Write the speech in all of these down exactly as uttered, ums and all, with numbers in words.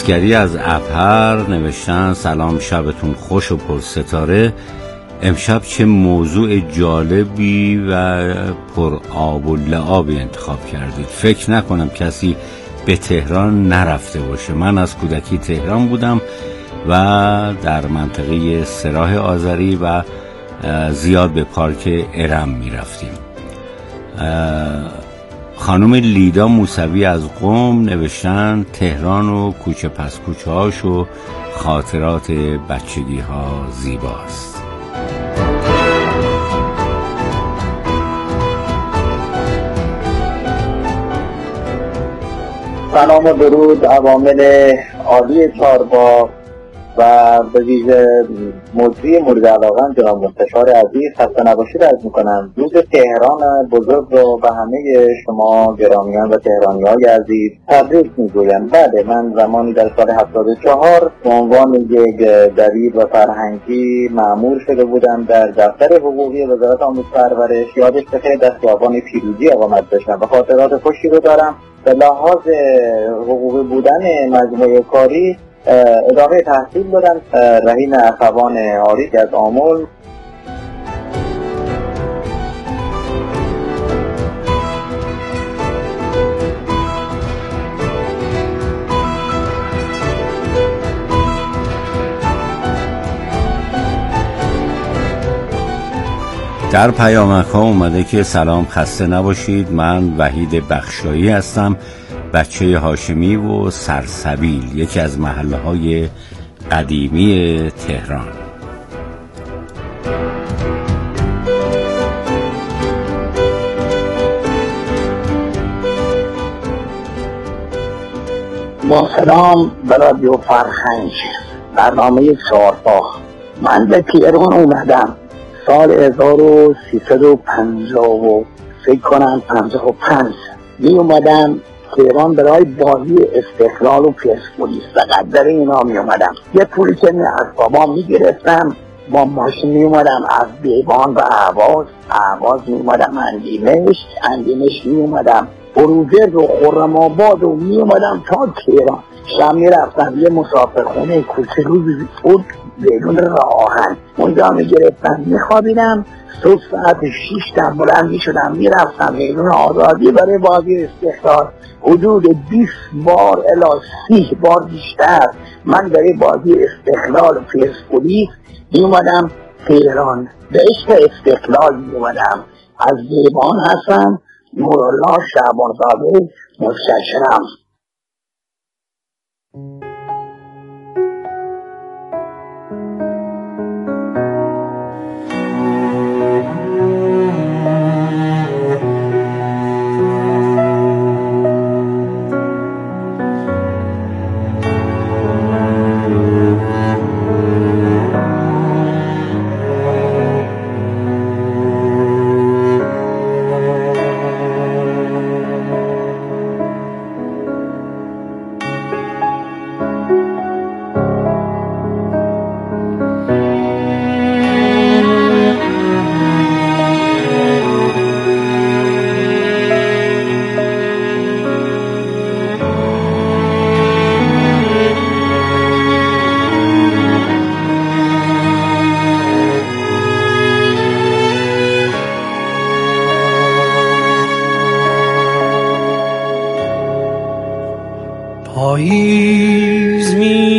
گری از ابهر نوشتن سلام، شبتون خوش و پر ستاره. امشب چه موضوع جالبی و پر آب و لعابی انتخاب کردید. فکر نکنم کسی به تهران نرفته باشه. من از کودکی تهران بودم و در منطقه سراح آذری و زیاد به پارک ارم می رفتیم. خانم لیدا موسوی از قم نوشتن تهران و کوچه پس کوچه هاش و خاطرات بچگی ها زیباست. سلام و درود عوامل عالی چهارباغ و به ویژه موضوع مورد علاقه جناب مستشار عزیز خسته نباشید عرض میکنم. روز تهران بزرگ رو به همه شما گرامیان و تهرانی‌های عزیز تبریک میگویم. بله، من زمانی در سال هفتاد و چهار به عنوان یک دبیر و فرهنگی مأمور شده بودم در دفتر حقوقی وزارت آموزش و پرورش. یادش بخیر در خیابان پیروزی اقامت داشتم و خاطرات خوشی رو دارم. به لحاظ حقوقی بودن مجموعه کاری ادامه تحصیل دارم. رهین اخوان عاریک از آمل. در پیامک ها اومده که سلام، خسته نباشید. من وحید بخشایی هستم، بچه هاشمی و سرسبیل، یکی از محله های قدیمی تهران. با سلام به رادیو فرهنگ، برنامه چهارباغ. من به تهران اومدم سال هزار و سیصد و پنجاه و فکر کنم پنجاه و پنج می اومدم تهران برای بازی استقلال و پرسپولیس. فقط در اینا می اومدم. یه پولی که از بابام می گرفتم با ماشین می اومدم از بیبان و اهواز اهواز می اومدم اندیمش اندیمش می اومدم بروجرد و خرم آباد و می اومدم تا تهران. شب می رفتم یه مسافرخونه کوچولو بود بدون راه آهن، اونجا می گرفتم می خوابیدم. صبح ساعت شیش دم بلند می شدم می رفتم میدون آزادی برای بازی استقلال. حدود بیست بار الی سی بار بیشتر من برای بازی استقلال و پرسپولیس می اومدم تهران. به عشق استقلال می اومدم. از دیوان هستم، نورالله شعبانزاده، مستشارم. پاییز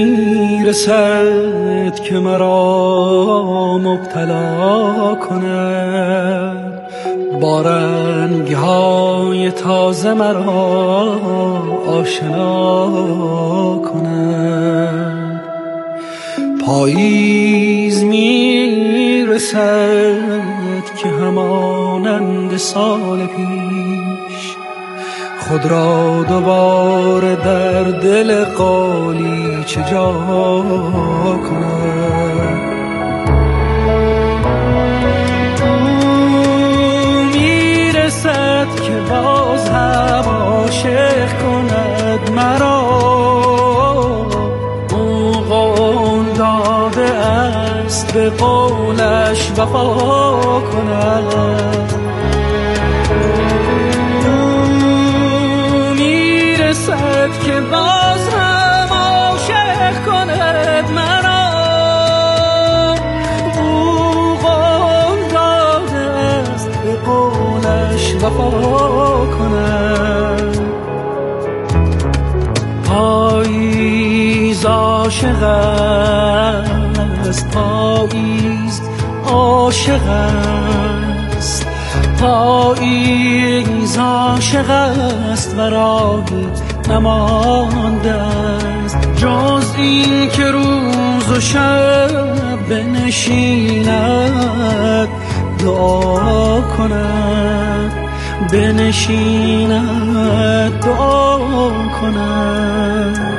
میرسد که مرا مبتلا کند، با رنگ‌های تازه مرا آشنا کند. پاییز میرسد که همانند سال پیش خود را دوباره در دل قالیچه جا کند. میرسد که باز هم عاشق کند مرا، او قول داده است به قولش وفا کند. میرسد که باز هم پاییز عاشق است، پاییز عاشق است، پاییز عاشق است و راهی نمانده است جز این که روز و شب بنشیند دعا کند، بنشیند دعا کند.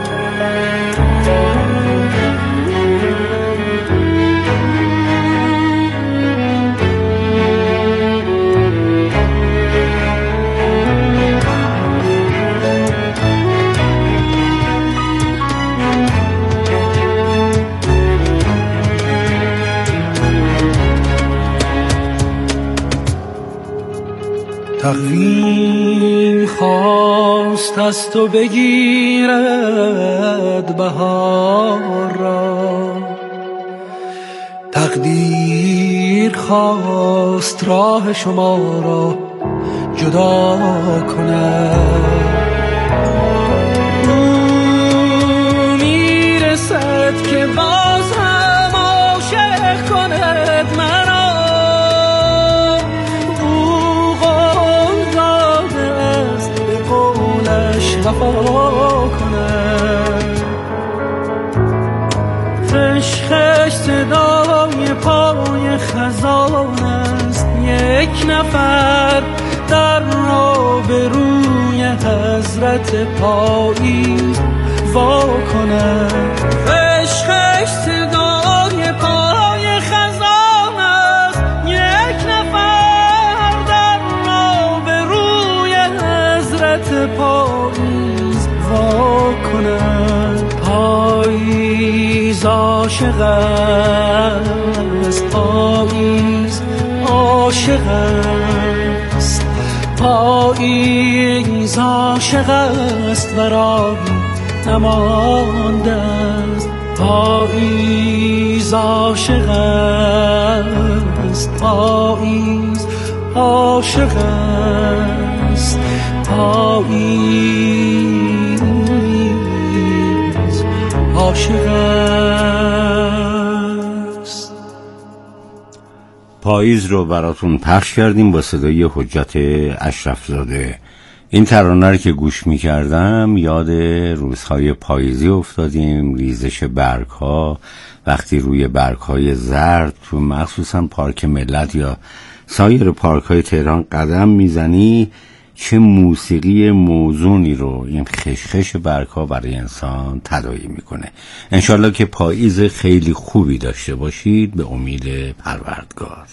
تقویم خواست از تو بگیرد بهار را، تقدیر خواست راه شما را جدا کند. او میرسد که باز هم عاشق کند مرا، وفا کند. خشخش صدای پای خزان است، یک نفر در را به روی حضرت پاییز وا کند. خشخش صدای پای خزان است، یک نفر در را به روی حضرت پاییز وا کند. پاییز عاشق است، پاییز عاشق است، پاییز عاشق است و راهی نمانده است. پاییز عاشق است، پاییز عاشق است، پاییز عاشق است. پاییز رو براتون پخش کردیم با صدای حجت اشرفزاده. این ترانه رو که گوش می کردم یاد روزهای پاییزی افتادیم، ریزش برگ ها، وقتی روی برگ های زرد تو مخصوصا پارک ملت یا سایر پارک های تهران قدم میزنی، چه موسیقی موزونی رو این خشخش برگ ها برای انسان تداعی میکنه. انشالله که پاییز خیلی خوبی داشته باشید به امید پروردگار.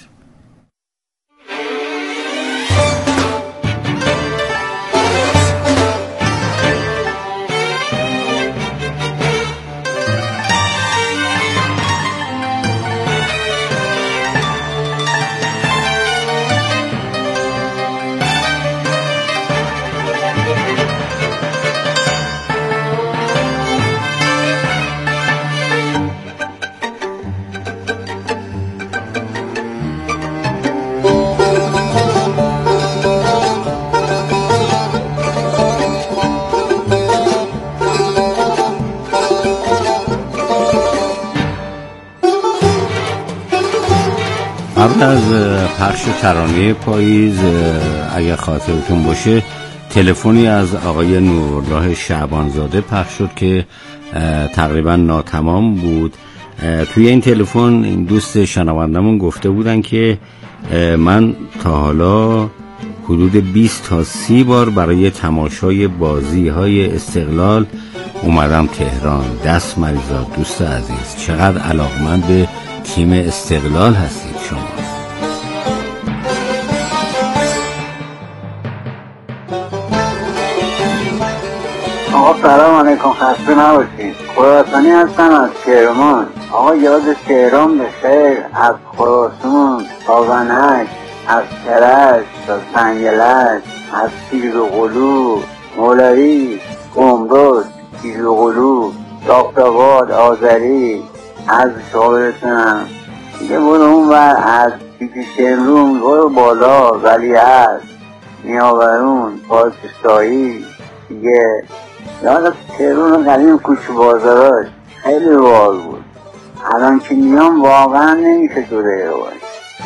قبل از پخش ترانه پاییز اگر خاطرتون باشه تلفنی از آقای نورالله شعبانزاده پخش شد که تقریبا ناتمام بود. توی این تلفن این دوست شنوندمون گفته بودن که من تا حالا حدود بیست تا سی بار برای تماشای بازی های استقلال اومدم تهران. دست مریضا دوست عزیز، چقدر علاقمند به تیم استقلال هستید شما. آقا سلام علیکم، خسته نباشید. خراسانی هستم از کرمان. آقا یاد تهران بخیر، از خراسان تا ونک، از کرج تا سنگلج، از تیزوقلو، مولوی، گمرک، تیزوقلو، داغ‌آباد، آذری، از شاورتونم دیگه برو اون ور، از پیپی شمرون برو بالا، ولیعصر، نیاورون، پاکستایی دیگه یاد تهران قدیم کوچه بازاراش خیلی باحال بود. الان که میام واقعا نمیشه دو دقیقه باید.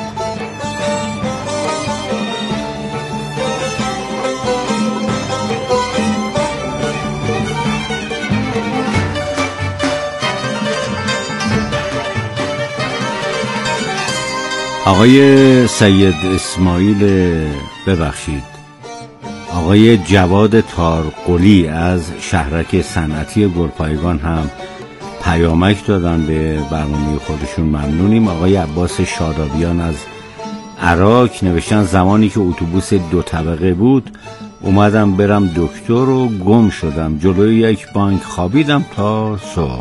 آقای سید اسماعیل ببخشید آقای جواد تارقلی از شهرک صنعتی گلپایگان هم پیامک دادن به برنامه خودشون، ممنونیم. آقای عباس شادابیان از عراق نوشتن زمانی که اتوبوس دو طبقه بود اومدم برم دکتر و گم شدم، جلوی یک بانک خوابیدم تا صبح.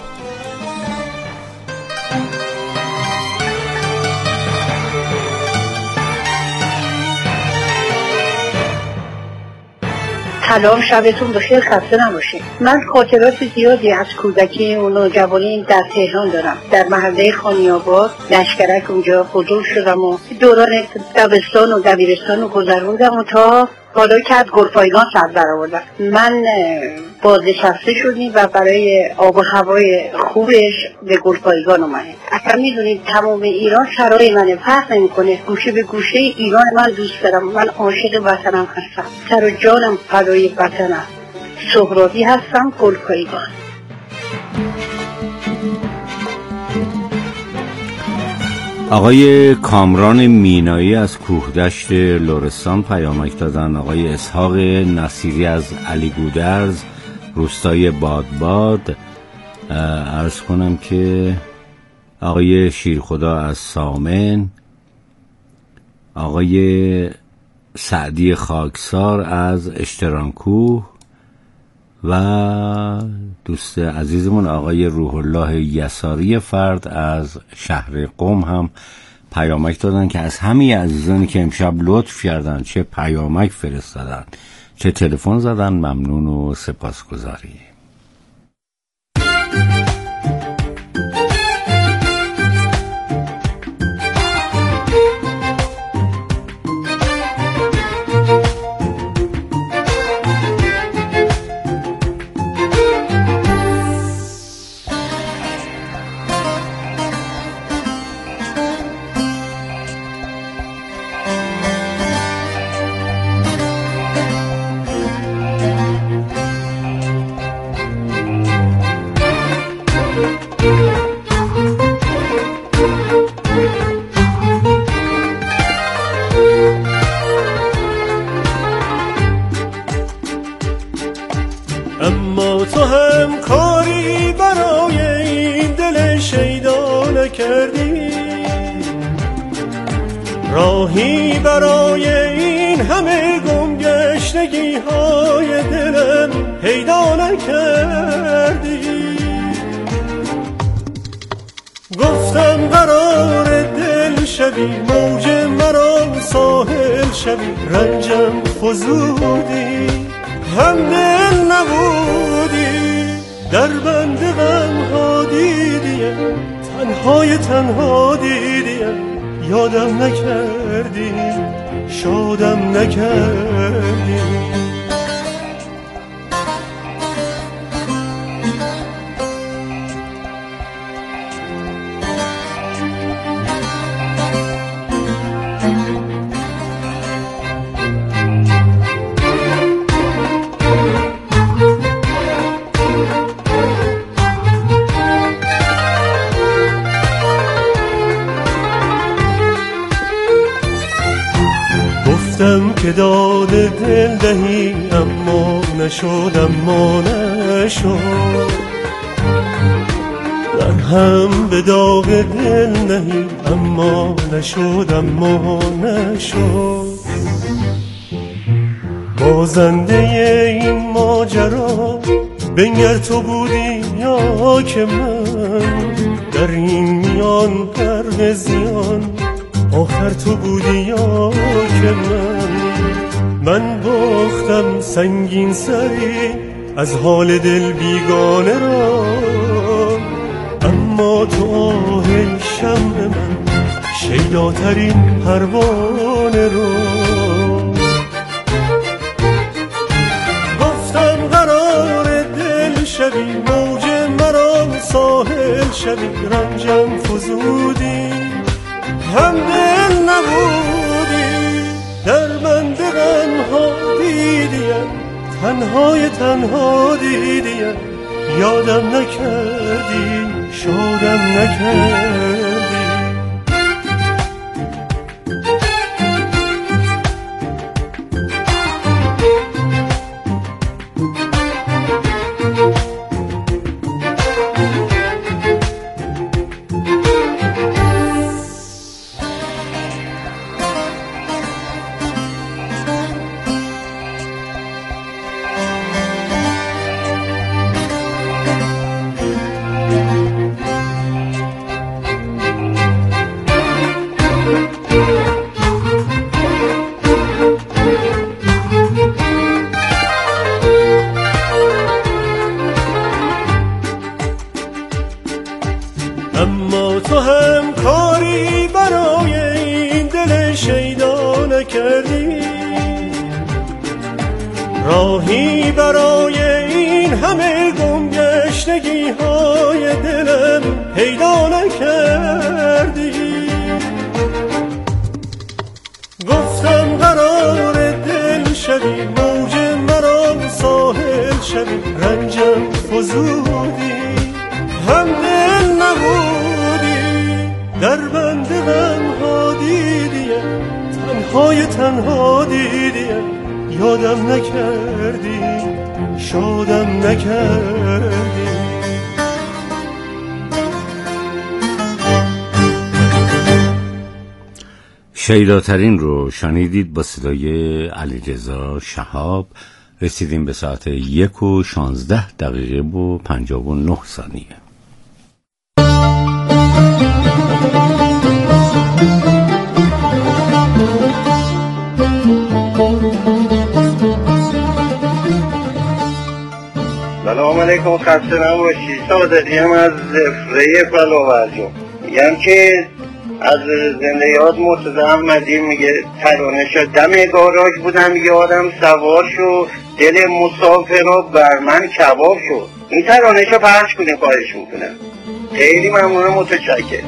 سلام، شبتون بخیر، خسته نباشید. من خاطرات زیادی از کودکی و نوجوانی در تهران دارم. در محله خانی‌آباد لشکرک اونجا بزرگ شدم و دوران دبستان و دبیرستان رو گذروندم و تا حالا که از گلپایگان سر در آوردم. من بازنشسته شدیم و برای آب و هوای خوبش به گلپایگان اومدیم. اصلا میدونید تمام ایران سرای منه، فرق نمیکنه، گوشه به گوشه ایران من دوست دارم. من عاشق وطنم هستم، سر و جانم فدای وطنم. سهرابی هستم، گلپایگان. آقای کامران مینایی از کوهدشت لرستان پیامک دادن. آقای اسحاق نصیری از علی گودرز روستای بادباد. عرض کنم که آقای شیرخدا از سامن، آقای سعدی خاکسار از اشترانکوه و دوست عزیزمون آقای روح الله یساری فرد از شهر قم هم پیامک دادن که از همه عزیزانی که امشب لطف کردن، چه پیامک فرستادن چه تلفن زدن، ممنون و سپاسگزاری. اما تو هم کاری برای این دل شیدا نکردی، راهی برای این همه گمگشتگی های دلم پیدا نکردی. گفتم قرار دل شوی، موج مرا ساحل شوی، رنجم فزودی هم دل نبودی، در بند غم ها دیدیم، تنهای تنها دیدیم، یادم نکردی، شادم نکردی. گفتم که داد دل دهی اما نشد، اما نشد، در هم به داغ دل نهی اما نشد، اما نشد. بازنده این ماجرا بنگر تو بودی یا که من، در این میان غرق زیان آخر تو بودی یا که من. من باختم سنگین سری از حال دل بیگانه را، اما تو آه شمع من شیداترین پروانه را. گفتم قرار ساحل شبی رنجم فزودی، هم دل نبودی در بند غمها دیدیم، تنهای تنها دیدیم، یادم نکردی شادم نکردی. اما تو هم کاری برای این دل شیدا نکردی، راهی برای این همه گمگشتگی های دلم پیدا نکردی. گفتم قرار دل شوی، موج مرا ساحل شوی، رنجم فزودی، هم دل نبودی در بند غمها دیدیم، تنهای تنها دیدیم، یادم نکردی شادم نکردی. شیداترین رو شنیدید با صدای علیرضا شهاب. رسیدیم به ساعت یک و شانزده دقیقه و پنجاه و نه ثانیه. سلام علیکم، خسته نباشی. صادقی هم از زفره فلاورجو میگم که از زنده یاد مرتضی احمدی میگه ترانه شد دم گاراژ بودم یادم سوار شد، دل مسافرا بر من کباب شد. این ترانه شو پخش کنیم خواهش میکنم. خیلی ممنونم، متشکرم.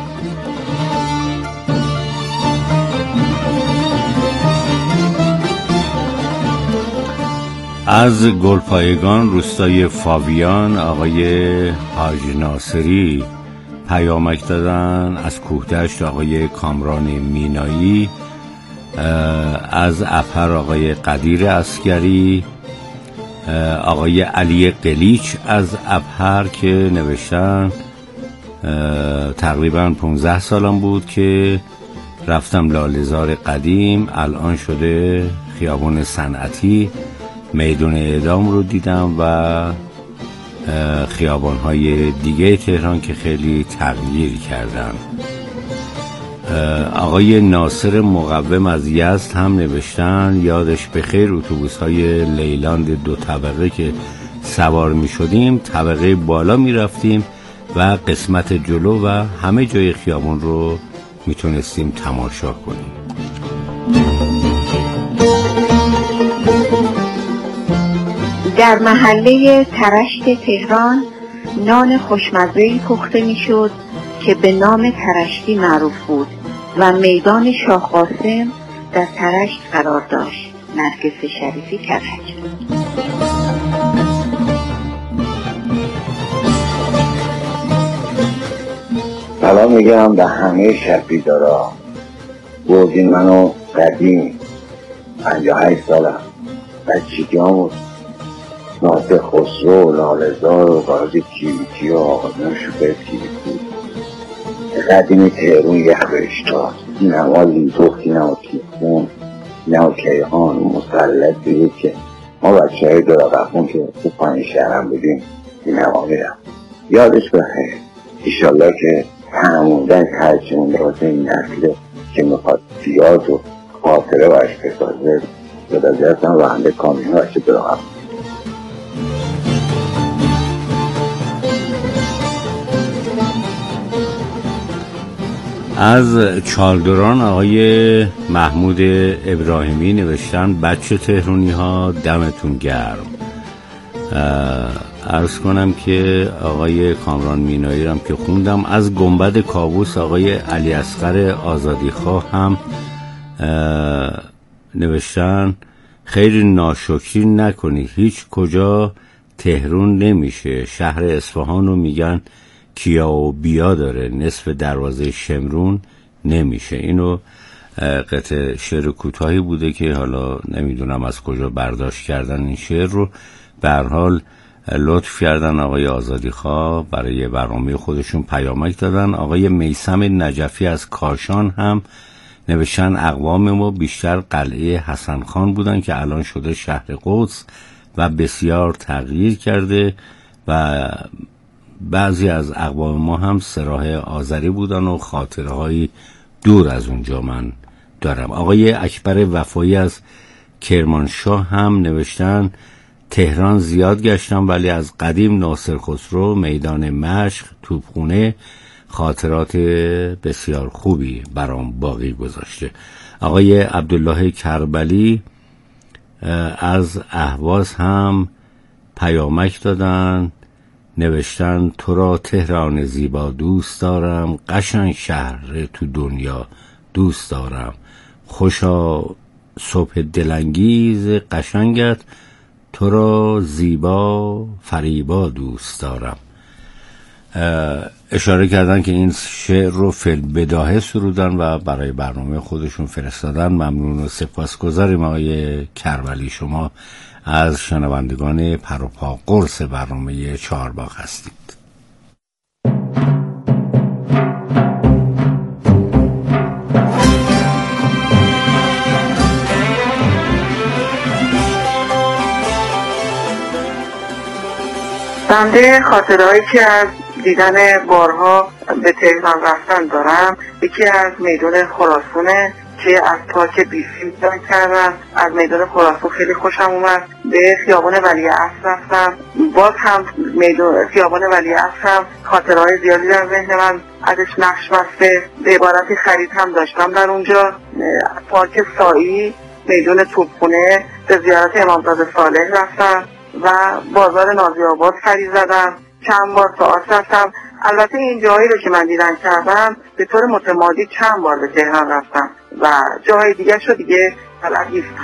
از گلپایگان روستای فاویان آقای حاج ناصری پیامک دادن. از کوهدشت آقای کامران مینایی، از اپر آقای قدیر عسکری، آقای علی قلیچ از اپر که نوشتن تقریبا پانزده سالم بود که رفتم لاله‌زار قدیم، الان شده خیابان صنعتی، میدون اعدام رو دیدم و خیابان‌های دیگه تهران که خیلی تغییر کردن. آقای ناصر مقوم از یزد هم نوشتن یادش بخیر، اتوبوس‌های لیلاند دو طبقه که سوار می شدیم طبقه بالا می رفتیم و قسمت جلو و همه جای خیابان رو می تونستیم تماشا کنیم. در محله ترشت تهران نان خوشمزه‌ای پخته میشد که به نام ترشتی معروف بود و میدان شاه قاسم در ترشت قرار داشت. نرگس شریفی کرج. سلام میگم به همه شبیدارا. بردین منو قدیم پنجاه و هشت سالم، بچگی بود ناصر خسرو، لاله‌زار و قاضی کیویتی و آقایان شوپر کیویتی قدیم تهرون یخ بهش داد. اینما لیزوخت، اینما تیخون، اینما کیهان مسلط دیدید که ما بچه های دراغفون که تو پایین شهرم بودیم اینما میرم. یادش بخیر. ایشالله که هموندن هرچی مونده واسه این نسل که میخواد بیاد و خاطره باش بسازه بدازه هستن راننده کامیون باشه دراغفون. از چالدران آقای محمود ابراهیمی نوشتن بچه تهرونی ها دمتون گرم. عرض کنم که آقای کامران مینایی رم که خوندم، از گنبد کاووس آقای علی اصغر آزادیخواه هم نوشتن خیلی ناشکری نکنی، هیچ کجا تهرون نمیشه، شهر اصفهان رو میگن کیا و بیا داره، نصف دروازه شمرون نمیشه. اینو قطعه شعر کوتاهی بوده که حالا نمیدونم از کجا برداشت کردن این شعر رو. به هر حال لطف کردن آقای آزادیخواه، برای برنامه خودشون پیامک دادن. آقای میثم نجفی از کاشان هم نوشتن اقوام ما بیشتر قلعه حسن خان بودن که الان شده شهر قدس و بسیار تغییر کرده و بعضی از اقوام ما هم سراح آذری بودن و خاطرهایی دور از اونجا من دارم. آقای اکبر وفایی از کرمانشاه هم نوشتن تهران زیاد گشتم ولی از قدیم ناصر خسرو، میدان مشق، توپخونه خاطرات بسیار خوبی برام باقی گذاشته. آقای عبدالله کربلی از اهواز هم پیامک دادن، نوشتن تو را تهران زیبا دوست دارم، قشنگ شهر تو دنیا دوست دارم، خوشا صبح دلانگیز قشنگت، تو را زیبا فریبا دوست دارم. اشاره کردن که این شعر رو فیلم بداهه سرودن و برای برنامه خودشون فرستادن. ممنون و سپاسگزاریم آقای کربلی، شما از شنوندگان پروپا قرص برنامه چهارباغ هستید. بنده خاطرهایی که از دیدن بارها به تهران رفتن دارم، یکی از میدان خراسانه که از پارک بیفی دیدن کردم. از میدان خراسان خیلی خوشم اومد. به خیابان ولیعصر رفتم، باز هم میدان خیابان ولیعصر هم خاطرهای زیادی در ذهن من ازش نقش بسته. به عبارتی خرید هم داشتم در اونجا. پارک سایی، میدان توپخونه، به زیارت امامزاده صالح رفتم و بازار نازی آباد خرید زدم. چند بار تئاتر رفتم. البته این جاهایی رو که من دیدن کردم به طور متمادی چند بار به تهران رفتم و جاهای دیگه شو دیگه بلد نیستم.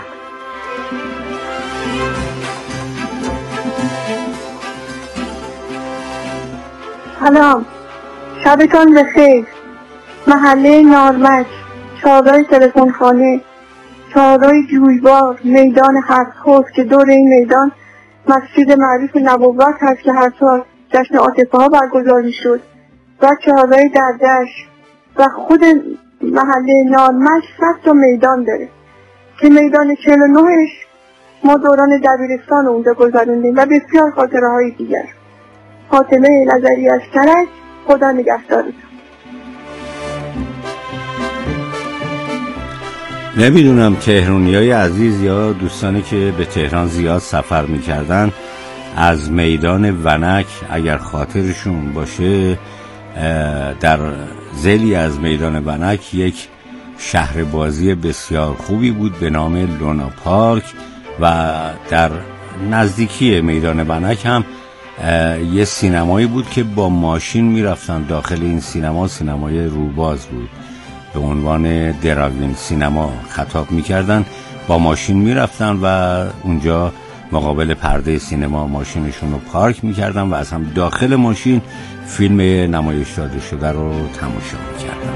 سلام، شبتان بخیر. محله نارمک، چهارراه تلفن خانه، چهارراه جویبار، میدان هفت‌خوض که دور این میدان مسجد معروف نبوت هست که هر سال جشن عاطفه ها برگزار میشد و چهارراه دردش و خود محله نارمک صد تا میدان داره که میدان چهل و نهش ما دوران دبیرستان اونجا گذروندیم و بسیار خاطره های دیگر. فاطمه نظری از کرج، خدا نگهدارتون. نمیدونم تهرانیای عزیز یا دوستانی که به تهران زیاد سفر میکردن از میدان ونک اگر خاطرشون باشه، در ذیلی از میدان ونک یک شهر بازی بسیار خوبی بود به نام لونا پارک و در نزدیکی میدان ونک هم یه سینمایی بود که با ماشین میرفتن داخل. این سینما سینمای روباز بود، به عنوان دراوین سینما خطاب میکردن. با ماشین میرفتن و اونجا مقابل پرده سینما ماشینشون رو پارک میکردن و از هم داخل ماشین فیلم نمایش داده شده رو تماشا میکردن.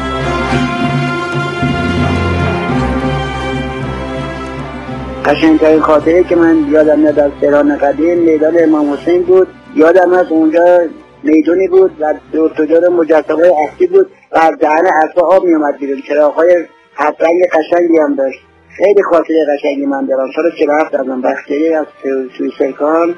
قشنگترین خاطره که من یادم میاد از تهران قدیم میدان امام حسین بود. یادم از اونجا میدونی بود و دور تا دور مجسمه‌های اصلی بود و از دهن اسبا آب میومد بیرون. چراغ‌های هفت رنگ قشنگی هم داشت. خیلی خاطره قشنگی من دارم. سال چهل و هفت ازم بختیاری از سویسرکان.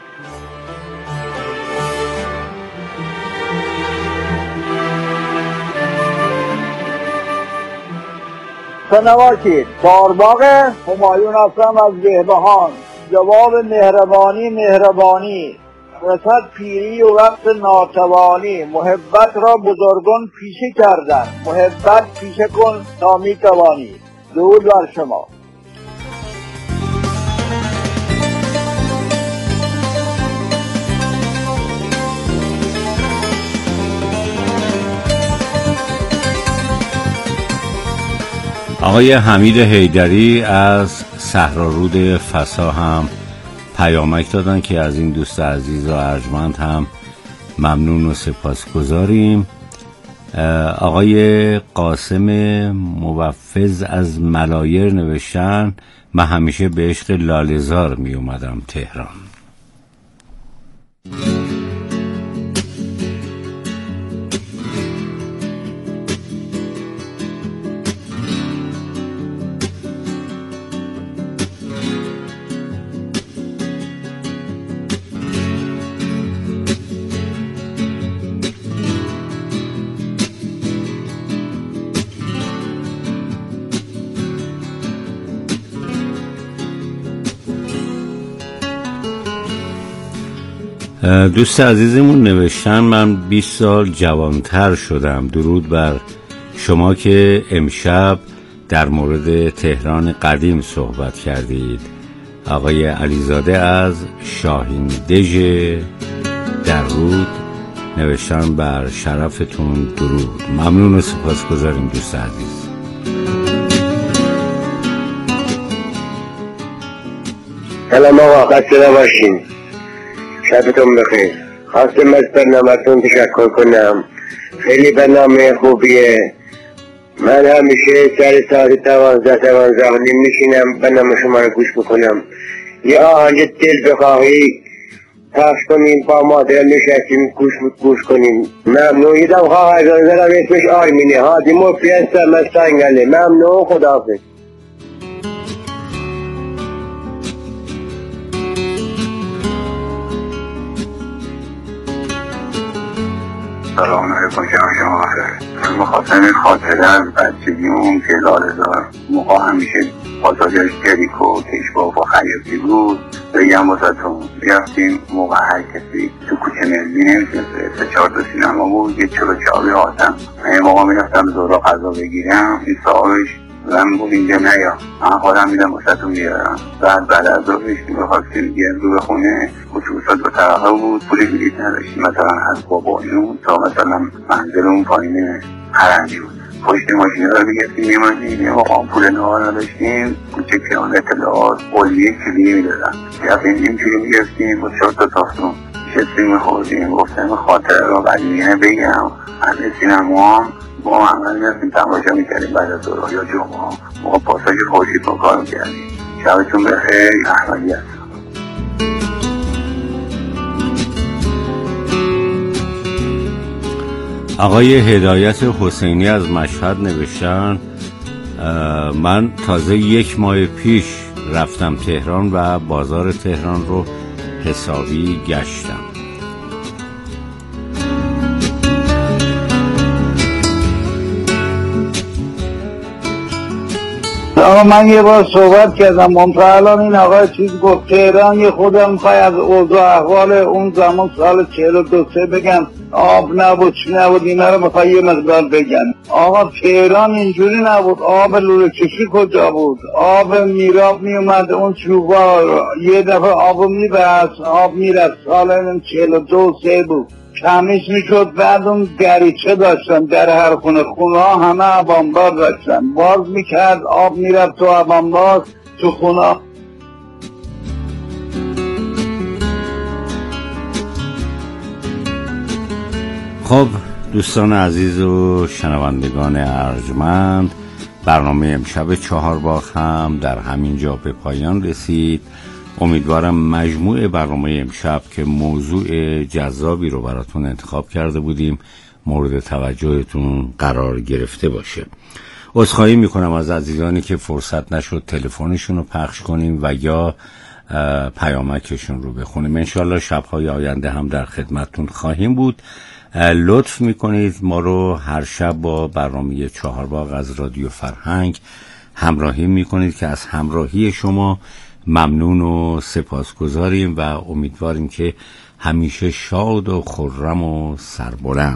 شنواکید چهارباغ همایون هستم از بهبهان. جواب مهربانی مهربانی رسد پیری و وقت ناتوانی، محبت را بزرگان پیشه کردن، محبت پیشه کن تا می توانی. درود بر شما. آقای حمید حیدری از صحرارود فسا هم پیامک دادن که از این دوست عزیز و ارجمند هم ممنون و سپاسگزاریم. آقای قاسم موفز از ملایر نوشتن من همیشه به عشق لاله‌زار می اومدم تهران. دوست عزیزمون نوشتن من بیست سال جوانتر شدم. درود بر شما که امشب در مورد تهران قدیم صحبت کردید. آقای علیزاده از شاهین دژ در رود نوشتن بر شرفتون درود. ممنون و سپاسگزاریم دوست عزیز. سلام آقا، خسته نباشین، شبتون بخیر. خواستم از برنامه‌تون تشکر کنم، خیلی برنامه خوبیه. من همیشه سر ساعت دوازده دوازده و نیم میشینم برنامه شما رو گوش بکنم. یه آهنگ دل بخواهی پخش کنیم، با مادر نشستیم گوش گوش کنیم. ممنون. یه دم خواهر دارم اسمش آرمینه، هادی مفتی هستم از سنگله. ممنون، خداحافظ. سلام علیکم شما بخیر. مخاطب خاطره از بچگیمون که لاله‌زار موقع همیشه پاساژش جریکو و کشباف و خیاطی بود. بگم واسهتون بیافتیم موقع هر کسی تو کوچه ملی نمیشنسه، سه چهار تا سینما بود، یه چلو چابی آتم. من موقع میرفتم زورا غذا بگیرم، این صاحبش من بود اینجا نیا، من خودم میدم واسهتون بیارم. بعد بعد از ظهر میشتیم بخواستیم گردو به خونه، اتوبوسات به طرفه بود، پولی بلیط نداشتیم. مثلا از بابایون تا مثلا منزل اون پایین هرندی بود، پشت ماشین رو میگفتیم میمانیم. یه موقع پول نهار نداشتیم، کوچه پیان اطلاعات قلیه کلیه میدادن، یه نیم کلی میگفتیم با چهار تا تافتون شستیم میخوردیم. گفتم خاطره رو قدیمیه بگم، از سینما با همه میرفتیم تماشا میکردیم بعد از دورا یا جمعه موقع پاساژ خورشید با کار میکردیم. شبتون بخیر. احمدی هستم. آقای هدایت حسینی از مشهد نوشتن من تازه یک ماه پیش رفتم تهران و بازار تهران رو حسابی گشتم. آقا من یه بار صحبت کردم، منطقه الان این آقای چیز گفت تهران یه خودم میخوای از اوضاع احوال اون زمان سال چهل و دو سه بگم آب نبود چی نبود، اینا رو میخوای یه مقدار بگم. آقا تهران اینجوری نبود. آب لوله کشی کجا بود؟ آب میراب میومد اون چوبا یه دفعه آب میبست، آب میرفت. سال این چهل و دو سه بود، کمیش میشد. بعد اون دریچه داشتن در هر خونه، خونه ها همه ابانبار داشتن، باز میکرد آب میرفت تو ابانبار تو خونه. خب دوستان عزیز و شنوندگان ارجمند، برنامه امشب چهارباغ هم در همین جا به پایان رسید. امیدوارم مجموع برنامه امشب که موضوع جذابی رو براتون انتخاب کرده بودیم مورد توجهتون قرار گرفته باشه. عذرخواهی میکنم از عزیزانی که فرصت نشد تلفنشون رو پخش کنیم و یا پیامکشون رو بخونیم. انشالله شبهای آینده هم در خدمتتون خواهیم بود. لطف میکنید ما رو هر شب با برنامه چهارباغ از رادیو فرهنگ همراهی میکنید که از همراهی شما ممنون و سپاسگزاریم و امیدواریم که همیشه شاد و خرم و سربلند